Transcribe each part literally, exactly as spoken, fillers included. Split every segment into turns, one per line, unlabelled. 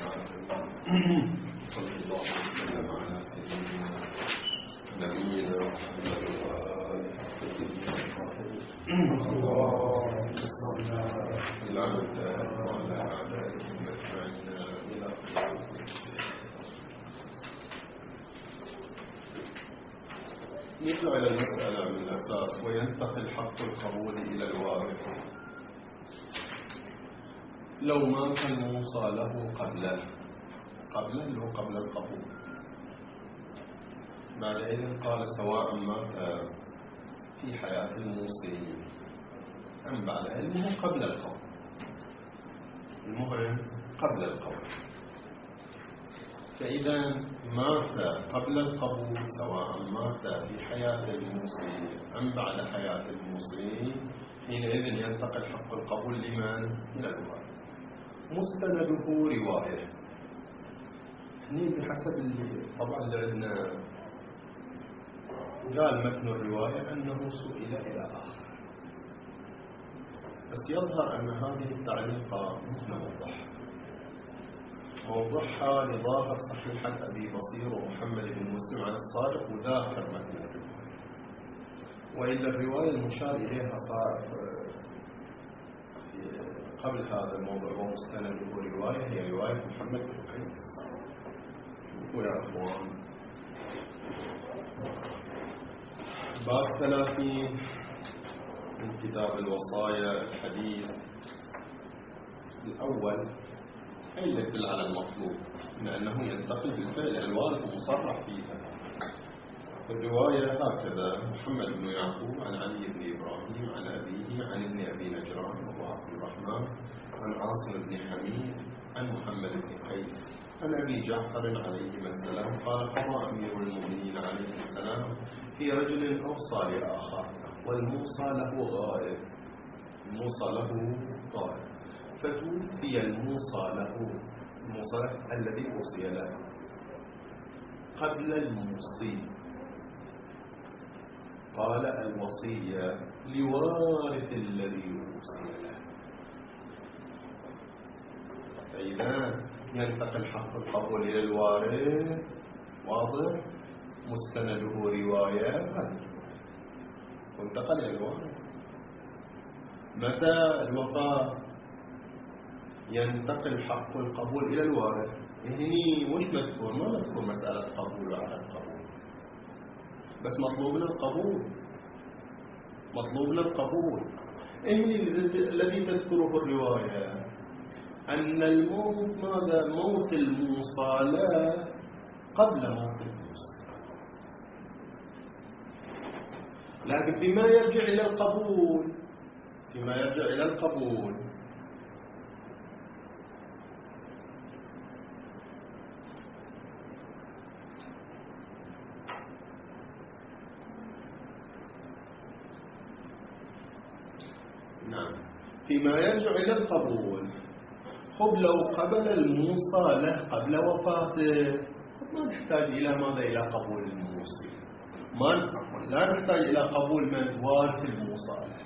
العالمين. صلى الله وسلم على سيدنا نبينا محمد وآله اللهم صل على وعلى أعدائهم أجمعين إلى نرجع إلى المسألة من الأساس، وينتقل حق القبول إلى الوارث لو مات الموصى له قبل قبل اللي هو قبل القبول. بعد إذن قال سواء مات في حياة الموصي أم بعد علمه قبل القبول، المهم قبل القبول. فإذا مات قبل القبول سواء مات في حياة الموصي أم بعد حياة الموصي، حينئذ ينتقل حق القبول لمن؟ إلى الوارث. مستنده رواية، هني بحسب اللي طبعا اللي عندنا قال متن الرواية أنه سئل إلى آخر، بس يظهر أن هذه التعليقة مش موضحة موضحها لظاهر صحيحة أبي بصير ومحمد بن مسلم عن الصادق وذاكر متن الرواية، وإلا الرواية المشار إليها صار قبل هذا الموضوع ومستنده رواية هي رواية محمد بن قيس. شوفوا يا أخوان باب ثلاثين من كتاب الوصايا الحديث الأول يدل على المطلوب من أنه ينتقل بالفعل إلى الوارث المصرح فيها. الرواية هكذا: محمد بن يعقوب عن علي بن إبراهيم عن أبيه عن ابن أبي نجران وهو عبد الرحمن عن عاصم بن حميد عن محمد بن قيس عن أبي جعفر عليهما السلام قال: قضى أمير المؤمنين عليه السلام في رجل أوصى لآخر والموصى له غائب، الموصى له غائب، فتوفي الموصى له، الموصى له الذي أوصي له قبل الموصي، قال: الوصية لوارث الذي أوصي له. فإذا ينتقل حق القبول إلى الوارث واضح، مستنده رواية وانتقل إلى الوارث. متى الوفاة ينتقل حق القبول إلى الوارث؟ هني وش مذكور؟ ما مذكور مسألة قبول وعدم قبول، بس مطلوبنا القبول، مطلوبنا القبول. هني الذي تذكره الرواية أن الموت ماذا؟ موت الموصى له قبل موت الموصى، لكن فيما يرجع إلى القبول، فيما يرجع إلى القبول نعم فيما يرجع إلى القبول خب لو قبل الموصى له قبل وفاته ما نحتاج إلى ماذا؟ إلى قبول الموصي، ما لا نحتاج إلى قبول من؟ وارث الموصى له.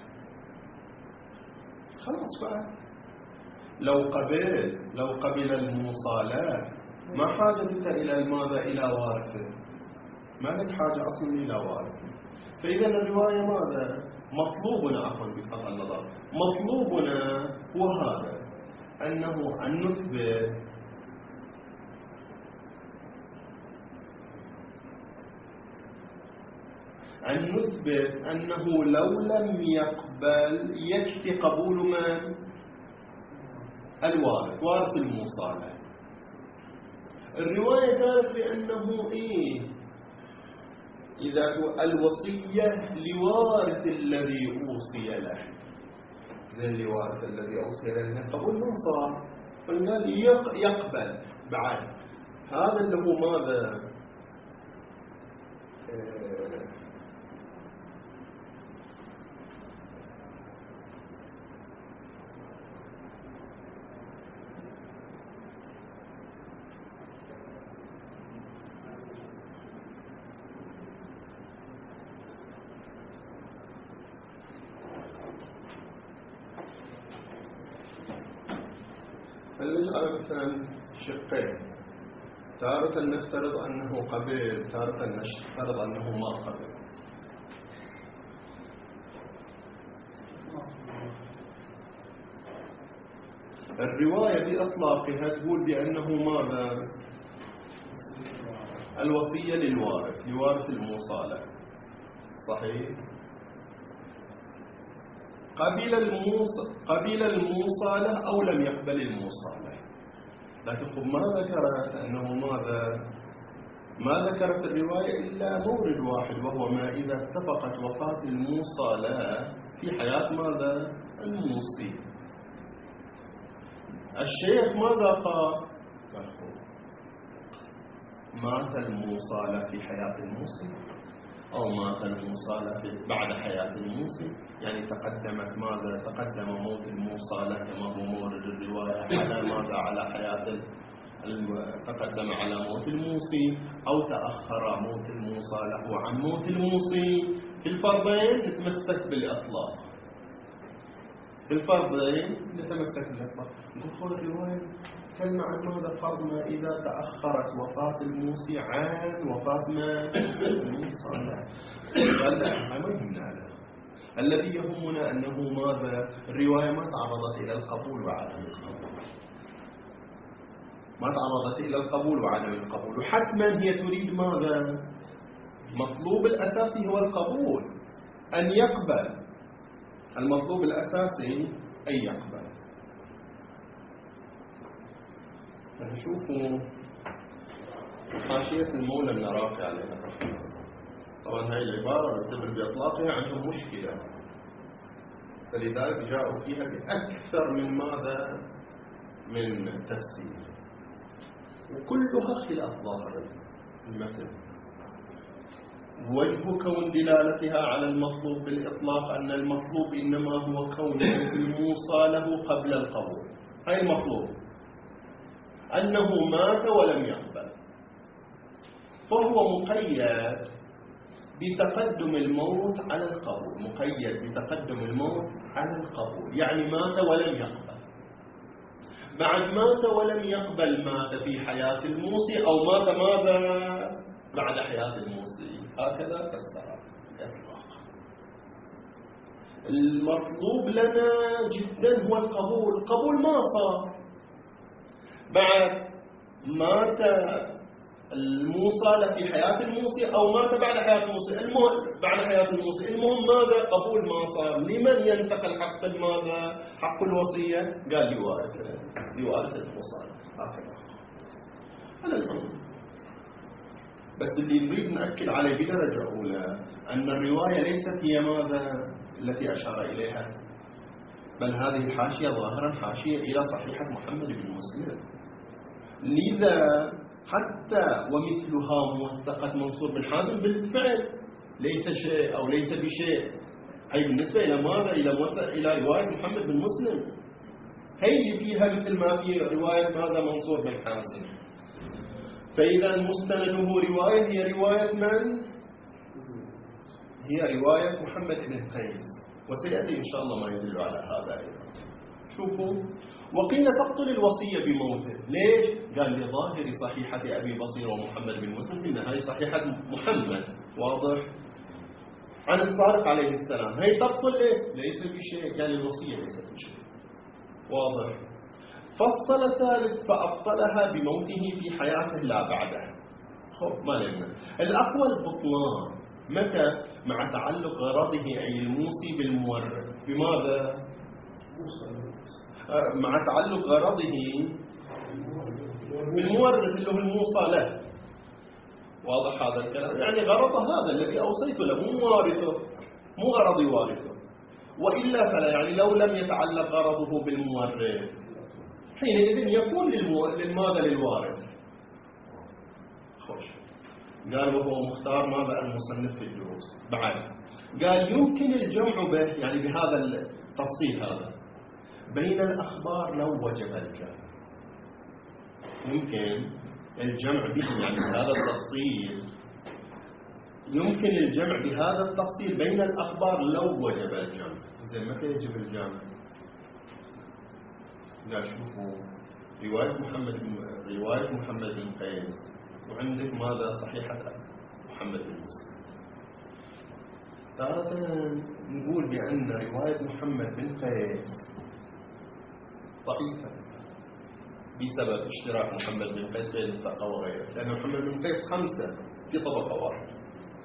خلاص بقى لو قبل لو قبل الموصى له ما حاجتك إلى ماذا؟ إلى وارثه، ما لك حاجة أصلا إلى وارثه. فإذا الرواية ماذا؟ مطلوبنا عفوا بقطع النظر مطلوبنا هو هذا، أنه أن نثبت أن نثبت أنه لو لم يقبل يكفي قبول من؟ الوارث، وارث الموصى له. الرواية قالت بأنه إيه؟ إذا الوصية لوارث الذي أوصي له، زي الوارث الذي أوصي له قبول من صار؟ فقال يقبل بعد هذا اللي هو ماذا؟ فلنجعل مثلا شقين، تارة نفترض أنه قبل، تارة نفترض أنه ما قبل. الرواية بإطلاقها تقول بأنه ماذا؟ الوصية للوارث، لوارث الموصالة، صحيح؟ قبل الموص... قبل الموصالة أو لم يقبل الموصالة، لكن خب ما ذكرت أنه ماذا؟ ما ذكرت الرواية إلا مورد واحد، وهو ما إذا اتفقت وفاة الموصالة في حياة ماذا؟ الموصي. الشيخ ماذا قال؟ قال خب مات الموصالة في حياة الموصي أو مات الموصالة في بعد حياة الموصي، يعني تقدمت ماذا؟ تقدم موت الموصالة كما هو مورد الرواية على ماذا؟ على حياة تقدم على موت الموصي، أو تأخر موت الموصالة عن موت الموصي. في الفرضين نتمسك بالإطلاق، في الفرضين نتمسك بالإطلاق. نقول الرواية تكلم عن ماذا؟ فرض ما إذا تأخرت وفاة الموصي عن وفاة ما؟ الموصالة. هذا ما يهمنا له. الذي يهمنا أنه ماذا؟ الرواية ما تعرضت إلى القبول وعدم القبول، ما تعرضت إلى القبول وعدم القبول، وحتما هي تريد ماذا؟ المطلوب الأساسي هو القبول، أن يقبل. المطلوب الأساسي أن يقبل. نشوفوا حاشية المولى النراقي عليها. طبعا هاي العبارة نعتبر بإطلاقها عندهم مشكلة، فلذلك جاءوا فيها بأكثر من ماذا؟ من تفسير، وكلها خلاف ظاهر المتن. وجه كون دلالتها على المطلوب بالإطلاق أن المطلوب إنما هو كون الموصى له قبل القبول. هاي المطلوب، أنه مات ولم يقبل، فهو مقيد بتقدم الموت على القبول، مقيد بتقدم الموت على القبول، يعني مات ولم يقبل. بعد مات ولم يقبل مات في حياة الموصي أو مات ماذا؟ بعد حياة الموصي. هكذا فسر الإطلاق. المطلوب لنا جدا هو القبول. القبول ما صار، بعد مات الموصى في حياة الموصي أو مات بعد حياة الموصي، المهم بعد حياة الموصي، المهم ماذا؟ قبول ما صار. لمن ينتقل حق ماذا؟ حق الوصية؟ قال لوارث، لوارث الموصى. هكذا على العموم. بس اللي نريد نأكد عليه بدرجة أولى أن الرواية ليست هي ماذا التي أشار إليها، بل هذه الحاشية ظاهرا حاشية إلى صحيحة محمد بن مسلم. لذا حتى ومثلها موثقة منصور بن حازم بالفعل ليس شيء أو ليس بشيء. هي بالنسبة إلى ماذا؟ إلى إلى رواية محمد بن مسلم، هي اللي فيها مثل ما في رواية ماذا؟ منصور بن حازم. فإذا مستنده رواية هي رواية من؟ هي رواية محمد بن قيس، وسيأتي إن شاء الله ما يدل على هذا أيضا. شوفوا، وقيل تبطل الوصية بموته. ليش؟ قال لظاهر صحيحة أبي بصير ومحمد بن مسلم إن هذه صحيحة محمد، واضح؟ عن الصادق عليه السلام، هي تبطل ليش؟ ليس بشيء، قال الوصية ليست بشيء، واضح؟ فصل ثالث فأبطلها بموته في حياته لا بعده. خب ما لنا الأقوى البطلان متى؟ مع تعلق غرضه أي الموصي بالمورث. بماذا؟ مع تعلق غرضه بالمورث اللي هو الموصى له، واضح هذا الكلام؟ يعني غرضه هذا الذي أوصيت له، مو وارثه، مو غرض وارثه. وإلا فلا، يعني لو لم يتعلق غرضه بالمورث حينئذ يكون للمو... للماذا؟ للوارث. خوش. قال وهو مختار ماذا؟ المصنف في الدروس. بعد قال يمكن الجمع به، يعني بهذا التفصيل هذا، بين الأخبار لو وجب الجمع. يمكن الجمع به، يعني بهذا التفصيل، يمكن الجمع بهذا التفصيل بين الأخبار لو وجب الجمع. زين متى يجب الجمع؟ قال شوفوا، رواية محمد رواية محمد بن قيس، وعندك ماذا صحيحة محمد بن مسلم. تارة نقول بأن رواية محمد بن قيس ضعيفة بسبب اشتراك محمد بن قيس بين الثقة وغيره، لأن محمد بن قيس خمسة في طبقة واحدة،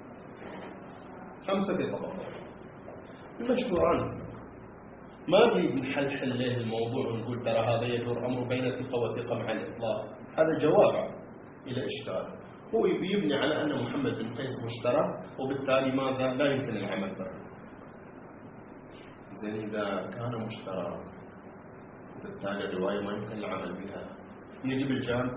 خمسة في طبقة واحدة. المشهور عنه ما نريد نحلحل له الموضوع ونقول ترى هذا يدور أمر بين ثقة وثقة مع الإطلاق، هذا جواب إلى إشكال. هو يبني على أن محمد بن قيس مشترك، وبالتالي ماذا لا يمكن العمل به. زين إذا كان مشترك بالتالي الرواية ما يمكن العمل بها، يجب الجمع؟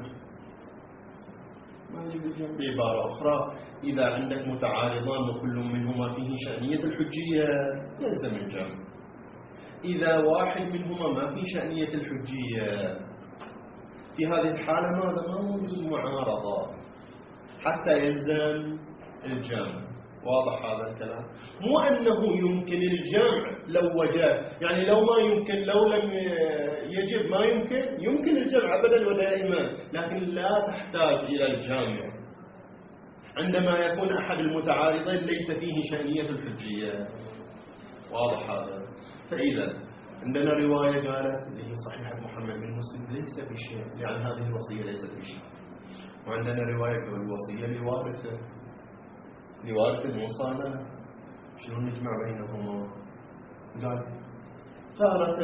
ما يجب الجمع. بعبارة أخرى، إذا عندك متعارضان وكل منهما فيه شأنية الحجية يلزم الجمع. إذا واحد منهما ما في شأنية الحجية، في هذه الحالة ماذا؟ ما موجود معارضة حتى يلزم الجمع. واضح هذا الكلام؟ مو أنه يمكن الجمع لو وجد، يعني لو ما يمكن، لو لم يجب ما يمكن، يمكن الجمع أبدا ودائما، لكن لا تحتاج إلى الجامع عندما يكون أحد المتعارضين ليس فيه شأنية الحجية. واضح هذا؟ فإذا عندنا رواية قالت اللي هي صحيحة محمد بن مسلم ليس بشيء، يعني هذه الوصية ليست بشيء، وعندنا رواية الوصية لوارثه لوارث المصالة، شنو نجمع بينهما؟ قال تارة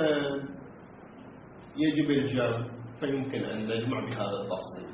يجب الجمع فيمكن أن نجمع بهذا التفصيل،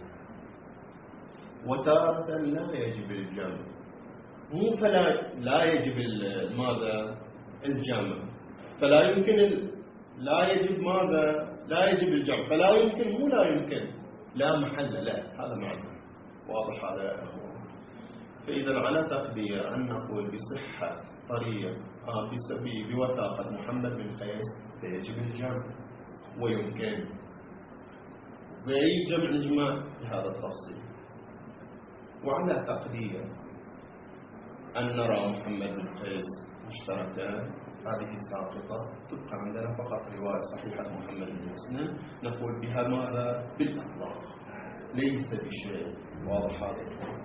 وتارة لا يجب الجمع، مو فلا لا يجب ماذا؟ الجمع، فلا يمكن ال... لا يجب ماذا؟ لا يجب الجمع، فلا يمكن مو لا يمكن، لا محل لا، هذا معنى. واضح هذا يا أخوان؟ فإذا على تقدير أن نقول بصحة طريق آه بوثاقة محمد بن قيس فيجب الجمع، ويمكن وأي جمع نجمع بهذا التفصيل. وعلى تقدير أن نرى محمد بن قيس مشتركان، هذه ساقطة، تبقى عندنا فقط رواية صحيحة محمد بن مسلم نقول بها ماذا؟ بالإطلاق ليس بشيء. واضح هذا؟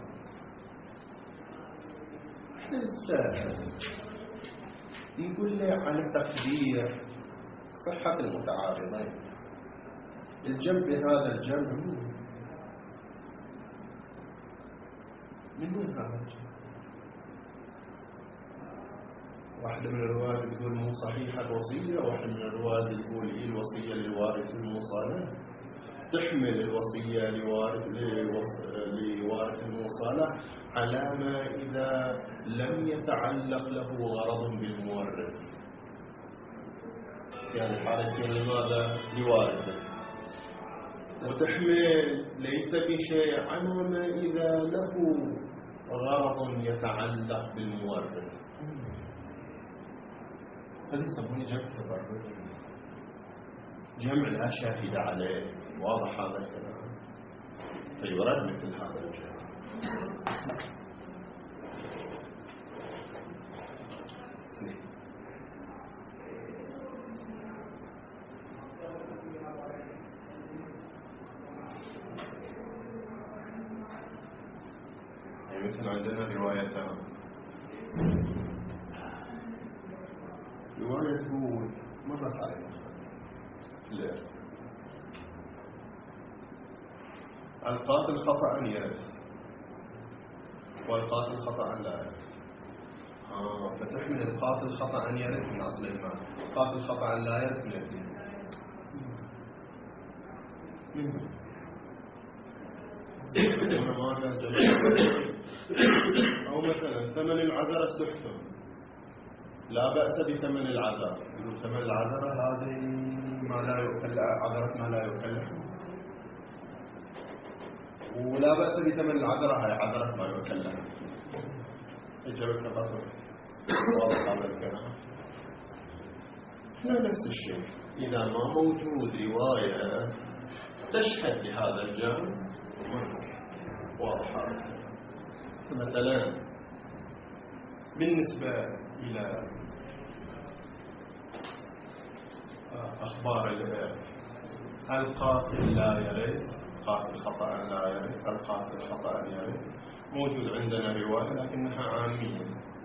السائل نقول له على تقدير صحة المتعارضين الجمع بهذا الجمع من وين هذا الجمع؟ واحدة من الروايات تقول مو صحيحة الوصية، واحدة من الروايات تقول إيه الوصية لوارث الموصلة، تحمل الوصية لوارث لوارث الموصلة على ما إذا لم يتعلق له غرض بالمورث، يعني حالة يصير لماذا؟ لوارثه، وتحمل ليس بشيء على ما إذا له غرض يتعلق بالمورث. هذا يسمونه جمع تبرد، جمع لا شاهد عليه. واضح هذا الكلام؟ فيرد مثل هذا الجمع. يعني مثل عندنا روايتان، رواية تقول مرت علينا لا القاتل خطأ يرث والقاتل خطأ لا يرث. آه فتحمل القاتل خطأ يرث من أصل المال، القاتل خطأ لا يرث من الدين. أو مثلا ثمن العذرة سحتم، لا بأس بثمن العذرة، يقول ثمن العذرة هذه ما لا يؤكل، عذرة ما لا يؤكل، ولا بأس بثمن العذرة هاي عذرة ما يؤكل لها. إجابة تقرر. واضح هذا الكلام؟ احنا نفس الشيء، إذا ما موجود رواية تشهد لهذا الجانب واضح هذا. مثلا بالنسبة إلى أخبار الإرث القاتل لا يرث، قاتل خطأ لا يرث، القاتل خطأ يرث، موجود عندنا رواية لكنها عامية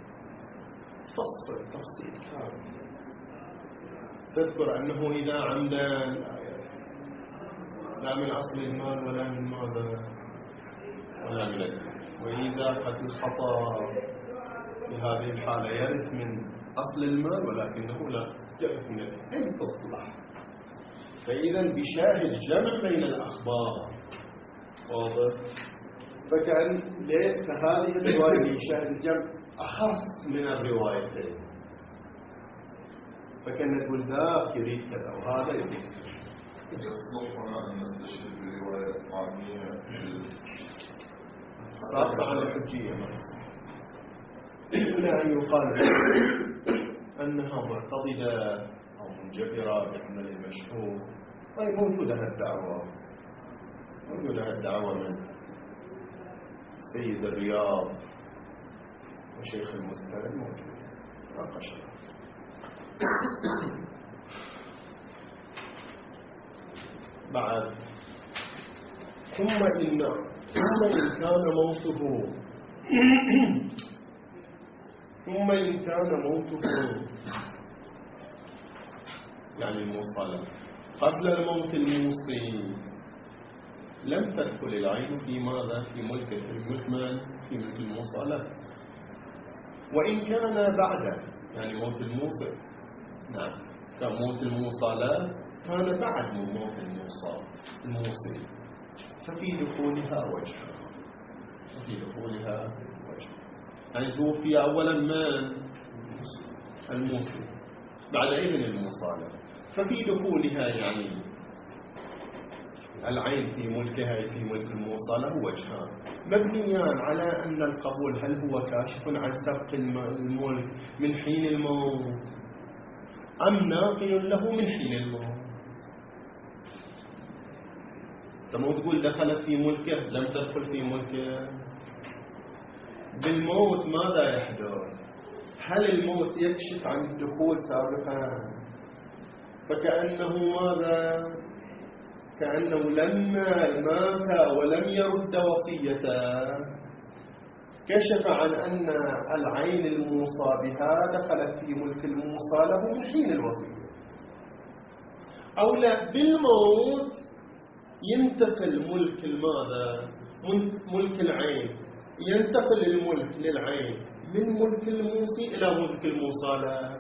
تفصل تفصيل كامل، تذكر أنه إذا عمدا لا يرث، لا من أصل المال ولا من ماذا ولا من الدين، وإذا قتل خطأ في هذه الحالة يرث من أصل المال ولكنه لا يرث من الدين تصلح. فإذا بشاهد جمع بين الأخبار واضح. فكأن فهذه الرواية بشاهد الجمع أخص من الروايتين، فكان نقول ذاك يريد كذا وهذا يريد كذا.
يصلح هنا أن نستشهد برواية عامية
ساقطة عن الحجية مثلا، إلا أن يقال أنها معتضدة أو منجبرة بحمل المشهور. طيب موجودة هالدعوة، موجودة هالدعوة من سيد الرياض وشيخ المستند، موجودة ناقشها. بعد ثم إن ثم إن كان موته ثم إن كان موته يعني الموصلة قبل الموت الموصي لم تدخل العين في ماذا؟ في ملك المكمل، في ملك الموصلة. وإن كان بعد يعني موت الموصي، نعم كان موت الموصلة كان بعد من موت الموصى الموصي، ففي دخولها وجه، ففي دخولها وجه. يعني توفي أولا من الموصي بعد إذن الموصلة، ففي دخولها يعني العين في ملكها في ملك الموصلة وجهان مبنيان على أن القبول هل هو كاشف عن سبق الملك من حين الموت أم ناقل له من حين الموت. تمو تقول دخلت في ملكه لم تدخل في ملكه. بالموت ماذا يحدث؟ هل الموت يكشف عن الدخول سابقا؟ فكأنه ماذا؟ كأنه لما مات ولم يرد وصيته كشف عن أن العين الموصى بها دخلت في ملك الموصى له من حين الوصية. أو لا، بالموت ينتقل ملك الماذا؟ ملك العين، ينتقل الملك للعين من ملك الموصي إلى ملك الموصى له.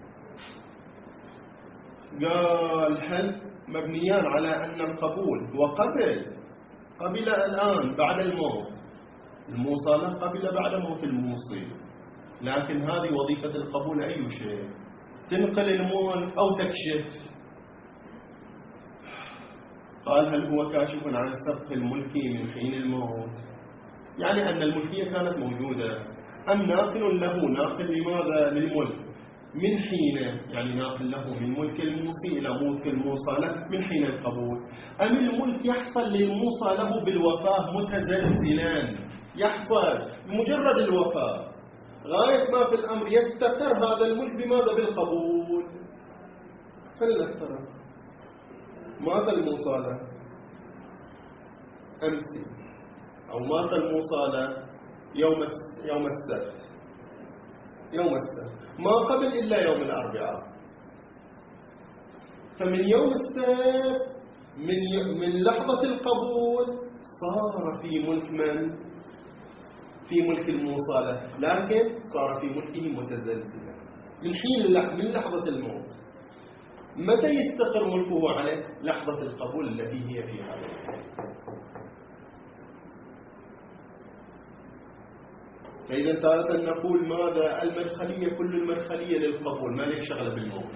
قال هل مبنيان على أن القبول وقبل قبل الآن بعد الموت الموصى له قبل بعد موت الموصي، لكن هذه وظيفة القبول أي شيء؟ تنقل الملك أو تكشف. قال هل هو كاشف عن سبق الملك من حين الموت، يعني أن الملكية كانت موجودة، أم ناقل له ناقل لماذا؟ للملك من حين يعني ناقل له من ملك الموصي إلى ملك الموصى له من حين القبول، أم الملك يحصل للموصى له بالوفاة متزلزلا، يحصل مجرد الوفاة غاية ما في الأمر يستقر هذا الملك بماذا؟ بالقبول. فلنفترض مات الموصى له أمسي أو مات الموصى له يوم يوم السبت يوم السبت ما قبل إلا يوم الأربعاء، فمن يوم السبت من من لحظة القبول صار في ملك من؟ في ملك الموصى له، لكن صار في ملكه متزلزلا من حين من لحظة الموت. متى يستقر ملكه عليه؟ لحظة القبول التي هي في هذا. فإذا تارة نقول ماذا؟ المدخلية كل المدخلية للقبول، ما لك شغلة بالموت.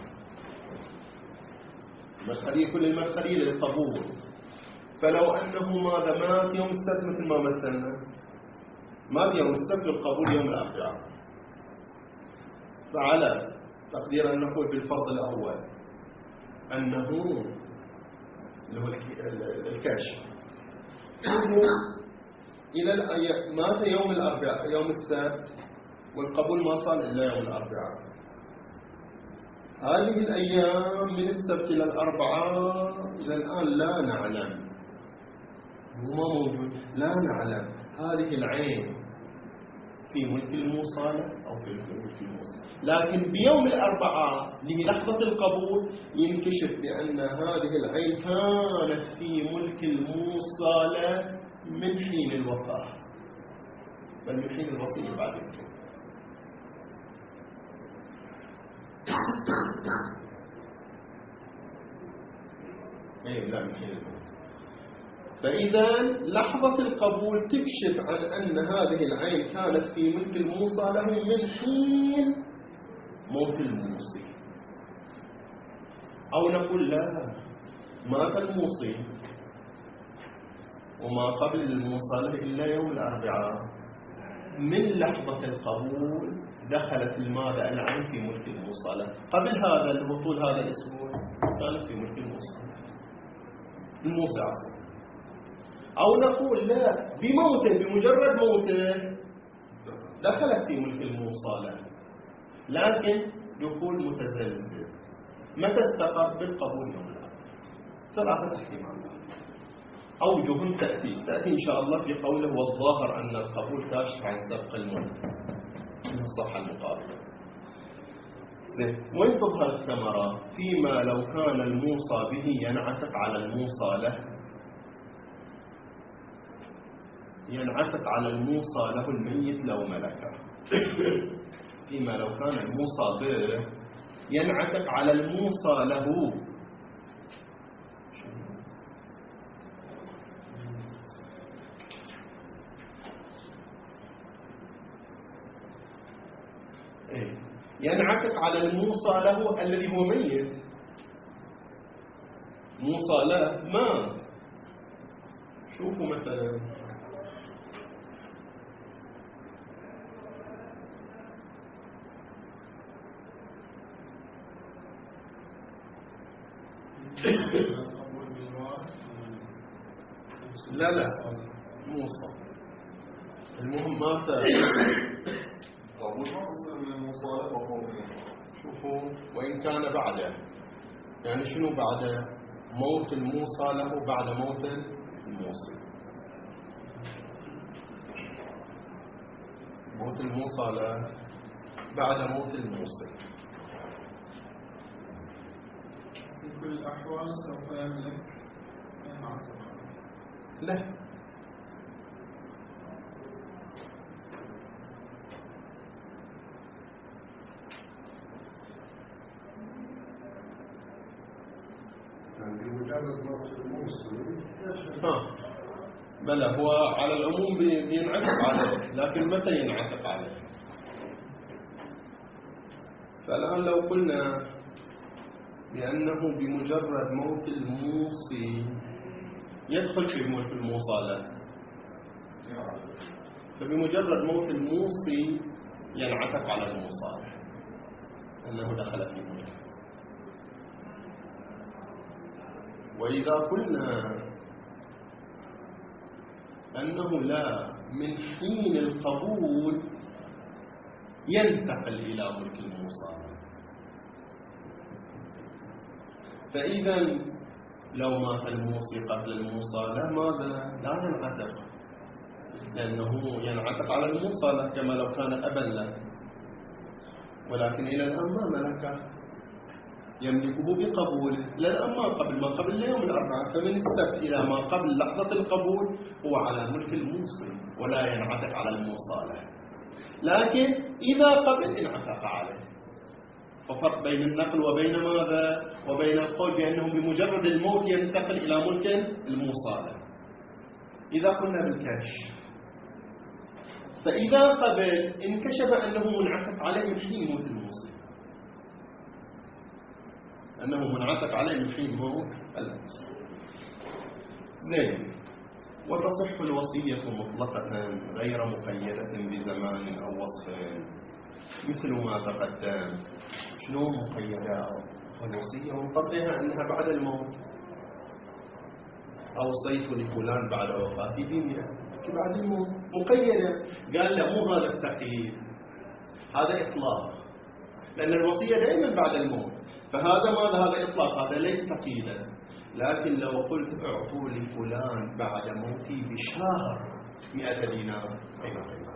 المدخلية كل المدخلية للقبول. فلو أنه ماذا؟ مات يوم السبت مثل ما مثلنا، مات يوم السبت القبول يوم الأربعاء، فعلى تقدير أن نقول بالفرض الأول أنه اللي هو الكاشف إلى مات يوم الأربعاء يوم السبت والقبول ما صار إلا يوم الأربعاء. هذه الأيام من السبت إلى الأربعاء إلى الآن لا نعلم، هو ما موجود، لا نعلم هذه العين في ملك الموصلة أو في ملك الموصل، لكن بيوم الأربعاء للحظة القبول ينكشف بأن هذه العين كانت في ملك الموصلة من حين الوفاة، بل من حين الوصية بعد يمكن. ايه لا من حين الموت. فإذا لحظة القبول تكشف عن أن هذه العين كانت في ملك الموصى له من حين موت الموصي، أو نقول لا، مات الموصي وما قبل الموصى له إلا يوم الأربعاء، من لحظة القبول دخلت المادة العين في ملك الموصى له، قبل هذا البطول هذا الأسبوع كانت في ملك الموصى الموصى عصر. أو نقول لا، بموته بمجرد موته دخلت في ملك الموصى، لكن دخول متزلزل. متى استقر؟ بالقبول يوم الأربعاء. ثلاثة احتمالات أوجه تأتي تأتي إن شاء الله في قوله والظاهر أن القبول كاشف عن سبق الملك من الصفحة المقابلة. زين، وين تظهر الثمرة؟ فيما لو كان الموصى به ينعتق على الموصى له، ينعتق على الموصى له الميت لو ملكه. فيما لو كان الموصى به ينعتق على الموصى له، ينعتق على الموصى له الذي هو ميت، موصى له مات. شوفوا مثلا لا لا موصى، المهم مات.
قبول ما بصير من المصالح وقومين.
شوفوا وإن كان بعده، يعني شنو بعده؟ موت الموصى له بعد موت الموصي. موت الموصى له بعد موت الموصي.
في كل الأحوال سوف يملك
لا،
بمجرد موت الموصي
ها بلى، هو على العموم بينعتق عليه، لكن متى ينعتق عليه؟ فالآن لو قلنا بأنه بمجرد موت الموصي يدخل في ملك الموصى له، فبمجرد موت الموصي ينعتق على الموصى له أنه دخل في ملكه. وإذا قلنا أنه لا، من حين القبول ينتقل إلى ملك الموصى، فإذا لو مات الموصي قبل الموصى له ماذا؟ لا ينعتق، لأنه ينعتق على الموصى له كما لو كان أبا له، ولكن إلى الآن ما ملكه، يملكه بقبوله، لأن ما قبل ما قبل ليوم الأربعاء، فمن السبت إلى ما قبل لحظة القبول هو على ملك الموصي ولا ينعتق على الموصى له، لكن إذا قبل انعتق عليه. ففرق بين النقل وبين ماذا؟ وبين القول بأنه بمجرد الموت ينتقل إلى ملك الموصى له. إذا قلنا بالكشف، فإذا قبل انكشف أنه منعتق عليه من حين موت الموصي، أنه منعتق عليه من حين موت الموصي. زين، وتصح الوصية مطلقة غير مقيدة بزمان أو وصف، مثل ما تقدم. شنو مقيدة الوصية؟ من قبلها أنها بعد الموت، أوصيت لفلان بعد وفاته بمئة، بعد الموت مقيدة. قال له مو هذا التقييد، هذا إطلاق، لأن الوصية دائما بعد الموت، فهذا ماذا؟ هذا إطلاق، هذا ليس تقييدا. لكن لو قلت اعطوا لفلان بعد موتي بشهر مئة دينار أين قيمة؟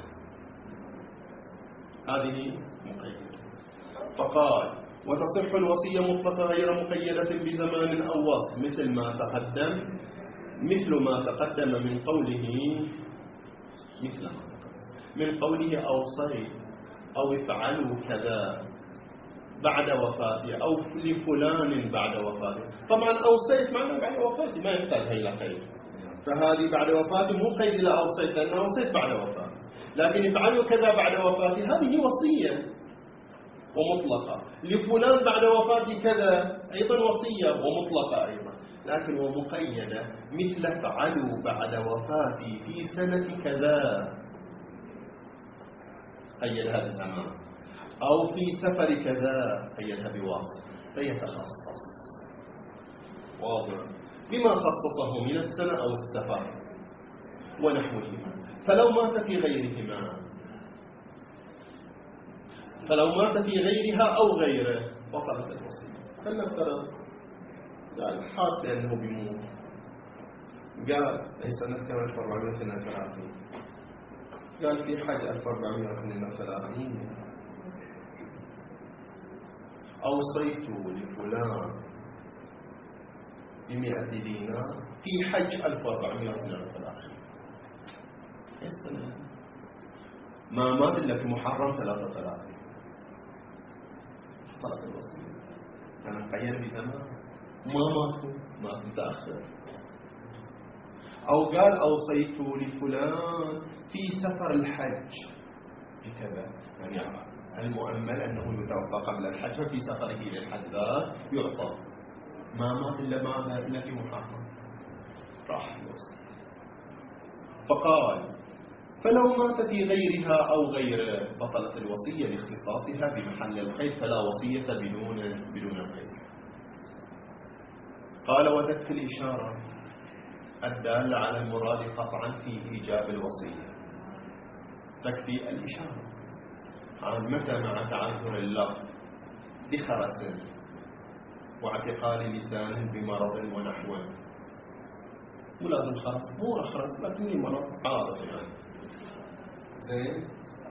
هذه مقيدة. فقال وتصح الوصية مطلقة غير مقيدة بزمان أو وصف مثل ما تقدم مثل ما تقدم من قوله مثل ما تقدم من قوله أوصيت أو افعلوا كذا بعد وفاته أو لفلان بعد وفاته. طبعا أوصيت معنى بعد وفاته ما يحتاج إلى قيد، فهذه بعد وفاته مو قيد إلى أوصيت لأنه أوصيت بعد وفاته. لكن افعلوا كذا بعد وفاته هذه وصية ومطلقة، لفلان بعد وفاته كذا أيضا وصية ومطلقة أيضا، لكن ومقيدة مثل افعلوا بعد وفاتي في سنة كذا قيدها بزمان، أو في سفر كذا قيدها بوصف، فيتخصص. واضح؟ بما خصصه من السنة أو السفر ونحوهما. فلو مات في غيرهما فلو مات في غيرها أو غيره بطلت الوصية. فلنفترض قال حاس بأنه بيموت، قال أي سنة كم ألف وأربعمائة واثنين وثلاثين، قال في حج ألف وأربعمائة واثنين وثلاثين أوصيت لفلان بمئة دينار في حج ألف وأربعمائة واثنين وثلاثين. أي سنة؟ ما مات إلا في محرم ثلاثة وثلاثين. طلب الوصية أنا مقيد بزمان ما ماتوا مات متأخر. أو قال أوصيت لفلان في سفر الحج بكذا، يعني المؤمل أنه يتوفى قبل الحج ففي سفره للحج ذا يعطى، ما مات إلا ما إلا في محرم راح الوصية. فقال فلو مات في غيرها أو غيره بطلت الوصية لاختصاصها بمحل القيد، فلا وصية بدون بدون القيد. قال وتكفي الإشارة الدالة على المراد قطعا في إيجاب الوصية. تكفي الإشارة عن متى مع تعذر اللفظ بخرس واعتقال لسان بمرض ونحوه. مو لازم خرس، مو أخرس لكن مرض عارض يعني زين.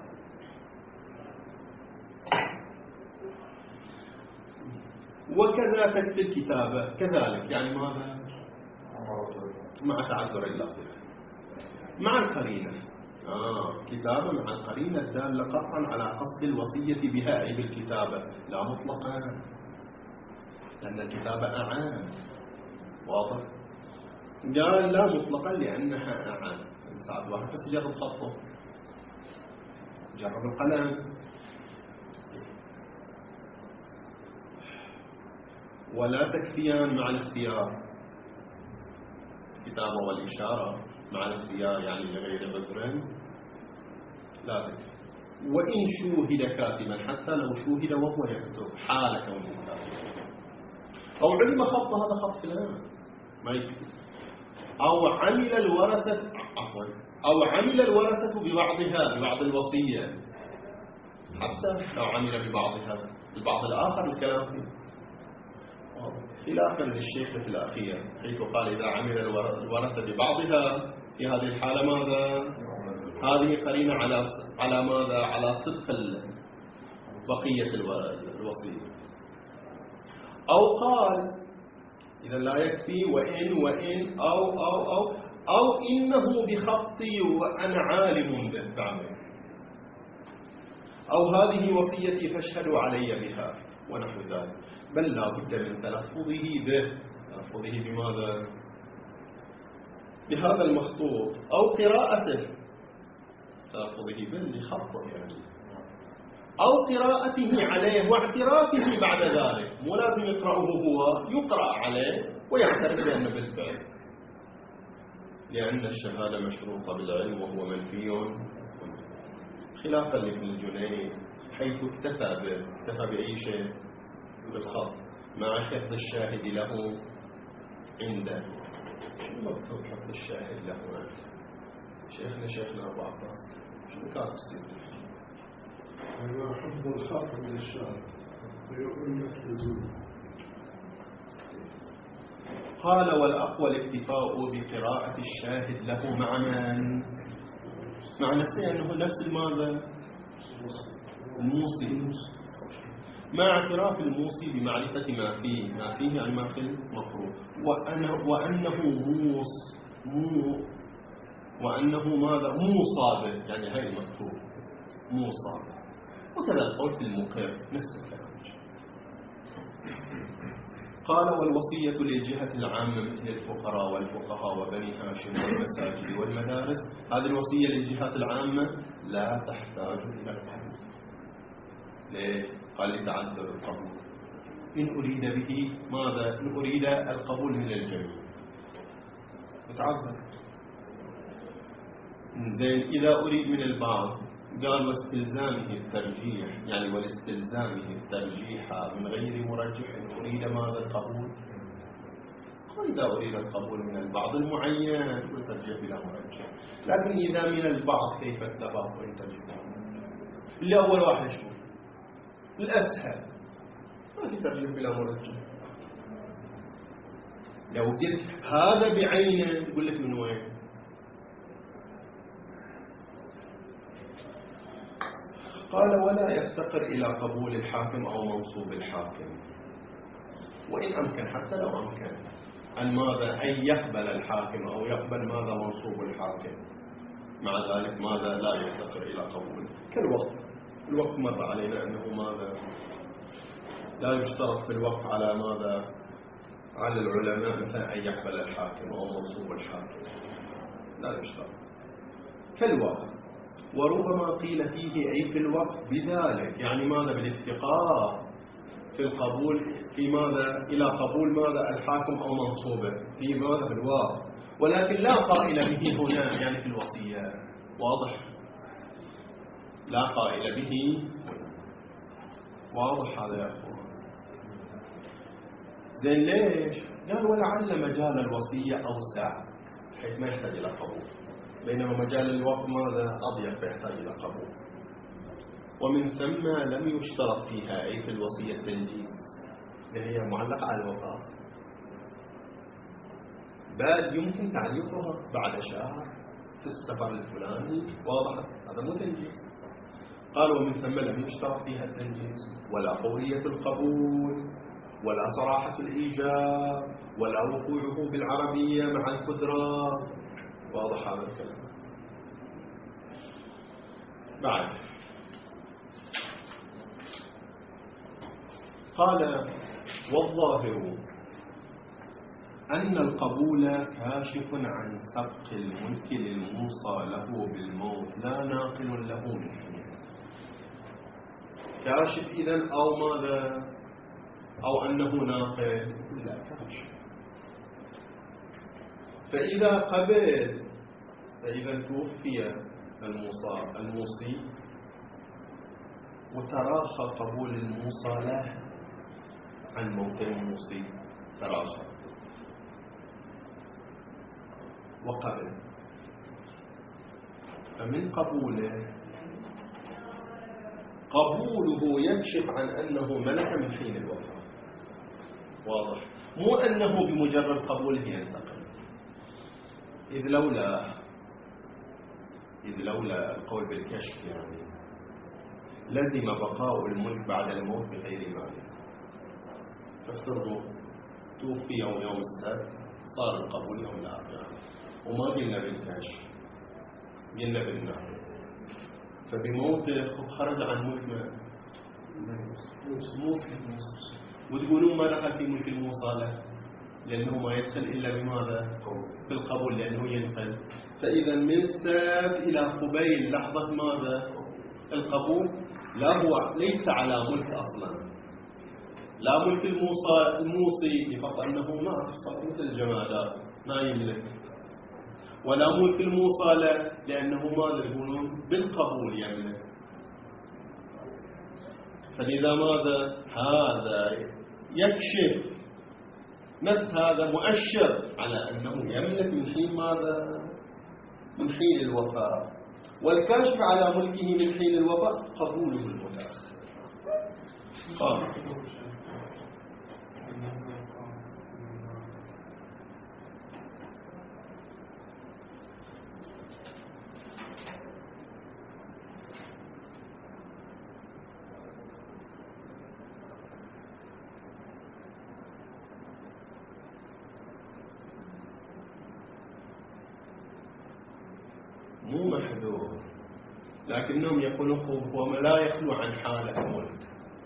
وكذا تكفي الكتابة كذلك، يعني ماذا؟ مع تعذر اللفظ مع القرينة. آه كتابة مع القرينة الدالة قطعا على قصد الوصية بها أي بالكتابة، لا مطلقا لأن الكتابة أعان. واضح؟ قال لا مطلقا لأنها أعان. ساعات واحد بس يجرب خطه، جرب القلم. ولا تكفيان مع الاختيار، الكتابة والإشارة مع الاختيار يعني لغير عذر لا تكفي. وإن شوهد كاتبا، حتى لو شوهد وهو يكتب حال كونه كاتبا، أو علم خط هذا خط فلان ما يكفي، أو عمل الورثة عفوا أو عمل الورثة ببعضها ببعض الوصية، حتى لو عمل ببعضها البعض الآخر الكلام فيه خلافا للشيخ في الأخير حيث قال إذا عمل الورثة ببعضها في هذه الحالة ماذا؟ هذه قرينة على على ماذا؟ على صدق بقية الوصية. أو قال إذا لا يكفي وإن وإن أو أو أو أو إنه بخطي وأنا عالم به بعمل، أو هذه وصيتي فاشهدوا علي بها ونحو ذلك. بل لا بد من تلفظه به، تلفظه بماذا؟ بهذا المخطوط أو قراءته، تلفظه به لخطه يعني، أو قراءته عليه واعترافه بعد ذلك. مو لازم يقرأه هو، يقرأ عليه ويعترف بأنه بالفعل، لأن الشهادة مشروطة بالعلم وهو منفي، خلافا لابن الجنيد حيث اكتفى به، اكتفى بأي شيء؟ بالخط مع حفظ الشاهد له عنده. شو مكتوب حفظ الشاهد له عنده؟ شيخنا شيخنا أبو عباس شو كاتب سيدي؟
أيوة حفظ الخط من الشاهد ويقول يحتزون.
قال والأقوى الاكتفاء بقراءة الشاهد له مع من؟ مع نفسه، أنه نفس ماذا؟ الموصي، مع اعتراف الموصي بمعرفة ما فيه، ما فيه عن ما في المقروء، وأنه, وأنه موص مو وأنه ماذا؟ مو صابر، يعني هاي المكتوب مو صابر. وكذا القول في المقر نفس الكلام. قال والوصية للجهة العامة مثل الفقراء والفقهاء وبني هاشم والمساجد والمدارس، هذه الوصية للجهات العامة لا تحتاج إلى القبول. ليه؟ قال لتعذر القبول إن أريد به ماذا؟ إن أريد القبول من الجميع متعذر. زين إذا أريد من البعض قال واستلزامه الترجيح، يعني والاستلزامه الترجيح من غير مرجح إن أريد ماذا؟ القبول. قال إذا أريد القبول من البعض المعين والترجيح بلا مرجح. لكن إذا من البعض كيف اتفاق وإن ترجيح؟ اللي أول واحد شو الأسهل، ما في ترجيح بلا مرجح. لو قلت هذا بعينه يقول لك من وين؟ قال ولا يفتقر إلى قبول الحاكم أو منصوب الحاكم، وإن أمكن حتى لو أمكن أن ماذا؟ أن يقبل الحاكم أو يقبل ماذا؟ منصوب الحاكم، مع ذلك ماذا؟ لا يفتقر إلى قبول. كالوقف، الوقف مر علينا أنه ماذا؟ لا يشترط في الوقف على ماذا؟ على العلماء مثلا أن يقبل الحاكم أو منصوب الحاكم، لا يشترط. كالوقف، وربما قيل فيه أي في الوقف بذلك، يعني ماذا؟ بالافتقار في القبول في ماذا؟ إلى قبول ماذا؟ الحاكم أو منصوبه في ماذا؟ في الوقف، ولكن لا قائل به هنا، يعني في الوصية. واضح؟ لا قائل به هنا. واضح هذا يا أخوان؟ زين ليش؟ قال ولعل مجال الوصية أوسع حيث ما يحتاج إلى قبول، بينما مجال الوقف ماذا؟ أضيق فيحتاج إلى قبول. ومن ثم لم يشترط فيها أي في الوصية التنجيز، لأن هي معلقة على الوفاة، بل يمكن تعليقها بعد شهر في السفر الفلاني. واضح؟ هذا مو تنجيز. قال ومن ثم لم يشترط فيها التنجيز ولا فورية القبول ولا صراحة الإيجاب ولا وقوعه بالعربية مع القدرة. واضح هذا الكلام؟ بعد قال والظاهر أن القبول كاشف عن سبق الملك للموصى له بالموت لا ناقل له من حين. كاشف إذن أو ماذا؟ أو أنه ناقل؟ لا، كاشف. فإذا قبل، فإذا توفي الموصى الموصي وتراخى قبول الموصى له عن موت الموصي، تراخى وقبل، فمن قبوله قبوله يكشف عن أنه ملك من حين الوفاة. واضح؟ مو أنه بمجرد قبوله ينتقل، إذ لولا إذ لولا القول بالكشف يعني لزم بقاء الملك بعد الموت بغير مالك. فافترضوا توفي يوم يوم السبت، صار القبول يوم الأربعاء، وما قلنا بالكشف، قلنا بالنهي، فبموته خرج عن ملك موسى، وتقولون ما دخل في ملك الموصى له لأنه ما يدخل إلا بماذا؟ بالقبول، لأنه ينقل. فإذا من السبت إلى قبيل لحظة ماذا؟ القبول، لا هو ليس على ملك أصلا، لا ملك الموصى الموصي بفضل أنه ما صار مثل الجمادات ما يملك، ولا ملك الموصى له لأنه ماذا يقولون؟ بالقبول يملك. فلذا ماذا؟ هذا يكشف نفس هذا مؤشر على أنه يملك من حين ماذا؟ من حين الوفاة، والكاشف على ملكه من حين الوفاة قبوله المتأخر. قال مو محذور، لكنهم يقولون هو لا يخلو عن حالة الملك.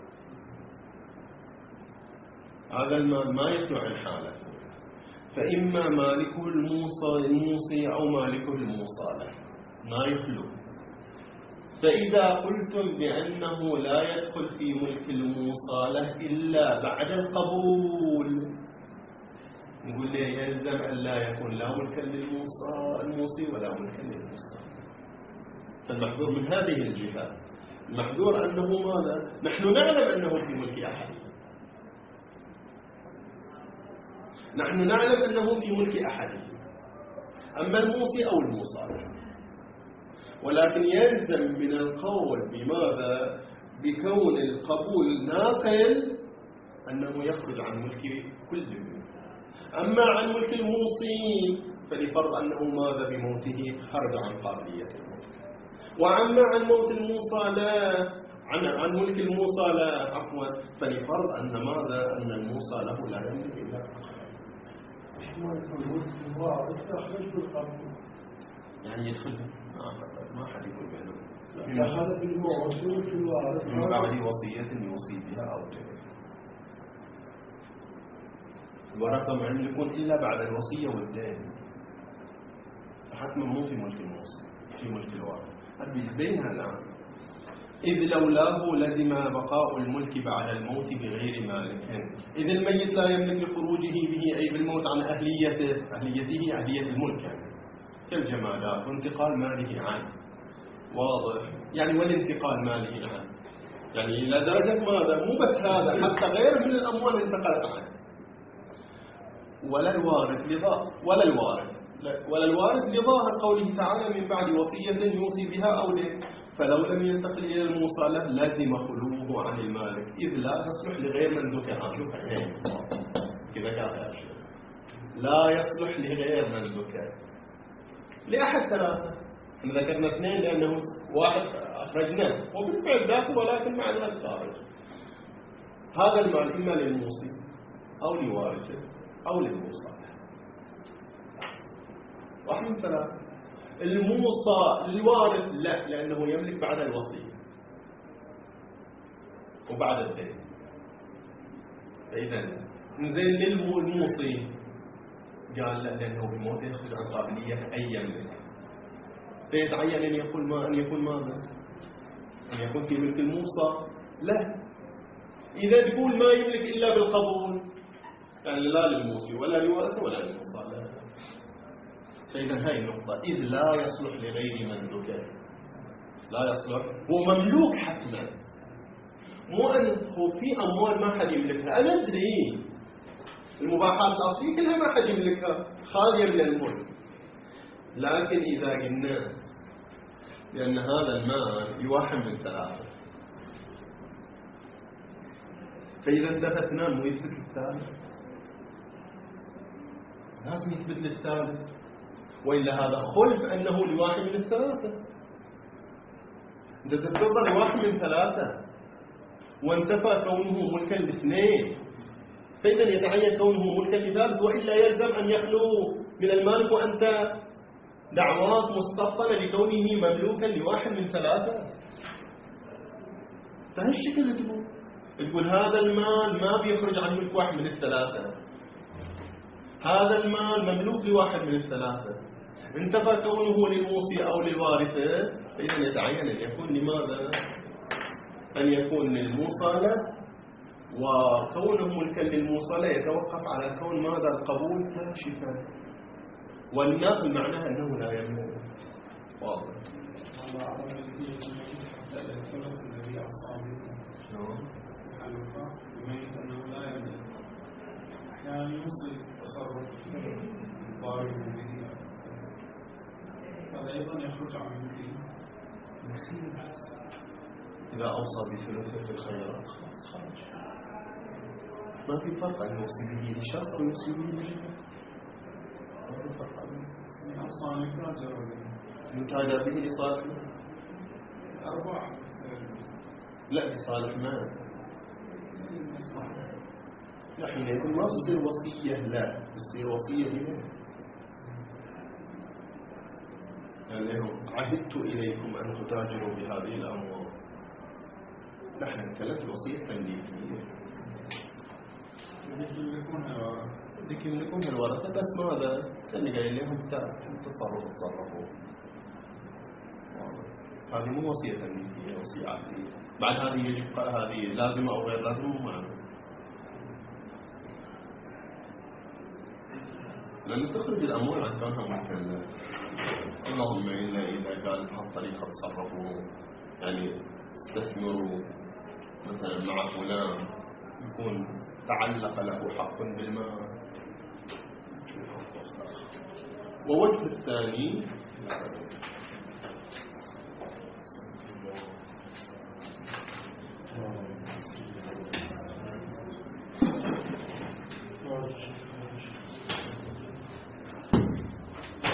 هذا المال ما يخلو عن حالة، فإما مالكه الموصى الموصي أو مالكه الموصى له، ما يخلو. فإذا قلتم بأنه لا يدخل في ملك الموصى له إلا بعد القبول، نقول له يلزم أن لا يكون لا ملكا للموصى الموصي ولا ملكا للموصى. فالمحذور من هذه الجهة، المحذور أنه ماذا؟ نحن نعلم أنه في ملك أحد، نحن نعلم أنه في ملك أحد، أما الموصي أو الموصى، ولكن يلزم من القول بماذا؟ بكون القبول ناقل أنه يخرج عن ملك كل منه. أما عن ملك الموصي فلفرض أنه ماذا؟ بموته خرج عن قابلية الملك. وأما عن موت الموصى لا عن عن ملك الموصى لا عفوا فلفرض أن ماذا؟ أن الموصى له لا يملك إلا
ما يكون ملك الوارث يخرج بالقبول،
يعني يدخل ما حد يقول بأنه
دخل بالموت ملك الوارث
من بعد وصية يوصي بها أو غيرها. الورثة ما يملكون إلا بعد الوصية والدين، حتما مو في ملك الموصي، في ملك الوارث. هذا بينها الآن، إذ لولاه لزم بقاء الملك بعد الموت بغير مالك، إذ الميت لا يملك لخروجه به أي بالموت عن أهليته، أهليته أهلية الملك يعني كالجمادات وانتقال ماله عنه، واضح؟ يعني والانتقال ماله عنه يعني إلى درجة ماذا؟ مو بس هذا، حتى غيره من الأموال انتقلت عنه. ولا الوارث لظاهر ولا الوارث ولا الوارث لظاهر قوله تعالى من بعد وصية يوصي بها أو دين، فلو لم ينتقل إلى الموصى له لازم خلوه عن المالك، إذ لا يصلح لغير من ذكر. شوف كذا كذا لا يصلح لغير من ذكر لأحد ثلاثة. احنا ذكرنا اثنين لأنه واحد أخرجناه وبالفعل داخل ولكن مع ذلك خارج. هذا المال إما للموصي أو لوارثه أو للموصى، واحد من ثلاثة. الموصى الوارث لا، لأنه يملك بعد الوصية وبعد الدين، فإذا نزل للموصي قال لا، لأنه بموته يخرج عن قابلية أن يملك، فيتعين أن يكون ما أن يكون ماذا؟ أن يكون في ملك الموصى لا. إذا تقول ما يملك إلا بالقبول يعني لا للموصي ولا لوارثه ولا للموصى لا. فإذا هاي النقطة، إذ لا يصلح لغير من ذكر، لا يصلح، هو مملوك حتما، مو أن في أموال ما حد يملكها. أنا أدري المباحات الأصلية كلها ما حد يملكها، خالية من الملك، لكن إذا قلنا لأن هذا المال يواحد من ثلاثة، فإذا انتفى اثنان مو يثبت الثالث، لازم يثبت للثالث، وإلا هذا خلف أنه لواحد من الثلاثة. أنت تتفضل واحد من ثلاثة وانتفى كونه ملكا لاثنين، فإذا يتعين كونه ملكا لثالث، وإلا يلزم أن يخلو من المالك، وأنت دعوات مستبطنة لكونه مملوكا لواحد من ثلاثة. فهالشكل تقول تقول هذا المال ما بيخرج عن ملك واحد من الثلاثة، هذا المال مملوك لواحد من الثلاثة، انتفى كونه للموصي أو للوارثة، فإذا يتعين أن يكون لماذا؟ أن يكون للموصى له، وكونه ملكا للموصى له يتوقف على كون ماذا؟ القبول كاشفا، والنقل معناها أنه لا يملك. واضح؟
الله أعلم يسير الثلث الذي أصابه حلقة بميت أنه لا يملك، أحيانا يوصي التصرف الضارب به، هذا أيضا يخرج عن ملكه.
إذا أوصى بثلثه في الخيرات خلاص خرج، ما في فرق أن يوصي به لشخص أو يوصي به لجهة، ما في فرق عنه.
أوصى أن يتاجر به،
يتاجر به لصالح
أرباح
لا لصالح ما لا، حينئذ ما تصير وصية، لا تصير وصية لمن؟ لأنه عهدت إليكم أن تتاجروا بهذه الأموال. نحن نتكلم في الوصية التمليكية، ذيك لكم الورثة، بس ماذا؟ كان قايل لهم تصرفوا تصرفوا. هذه مو وصية تمليكية، وصية عقدية. بعد هذه يجب هذه لازمة أو غير لازمة، مو معنى. لأن تخرج الأموال عن كونها ممكنة، اللهم إلا إذا قال بهالطريقة تصرفوا، يعني استثمروا مثلا مع فلان يكون تعلق له حق بالمال. ووجه الثاني
Oh,